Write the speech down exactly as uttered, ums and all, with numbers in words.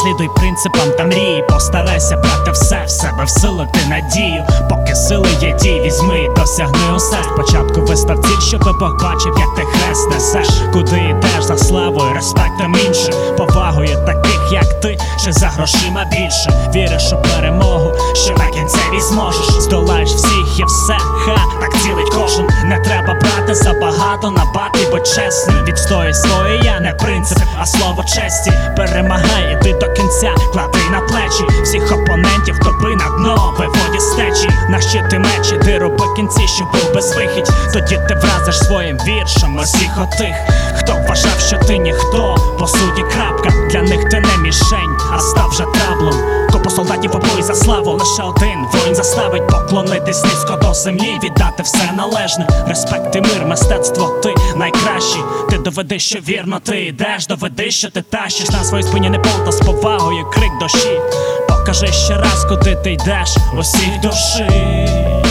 слідуй принципам та мрії. Постарайся брати все в себе, всилити надію. Поки сили є дій, візьми і досягни усе. Спочатку вистав ціль, щоби Бог бачив, як ти хрест несеш. Куди йдеш за славою, респектом іншим, повагою таких, як ти, чи за грошима більше. Віриш у перемогу, що на кінцеві зможеш. Здолаєш всіх і все, ха, так цілить кожен. Не треба брати забагато на бат і будь чесним. Відстоюй своє я, не принцип, а слово честі. Перемагай, іди до кінця, клади на плечі всіх опонентів, топи на дно, виводі з течії. На щити мечі, ти роби кінці, щоб був безвихідь. Тоді ти вразиш своїм віршем усіх отих, хто вважав, що ти ніхто, по суті крапка. Для них ти не мішень, а став вже траблом. Купу солдатів у бой за славу, лише один воїн заставить поклонитись низько до землі, віддати все належне. Респект і мир, мистецтво, ти найкращий. Ти доведи, що вірно ти йдеш, доведи, що ти тащиш на своїй спині не болта з повагою, крик душі. Покажи ще раз, куди ти йдеш, усіх душі.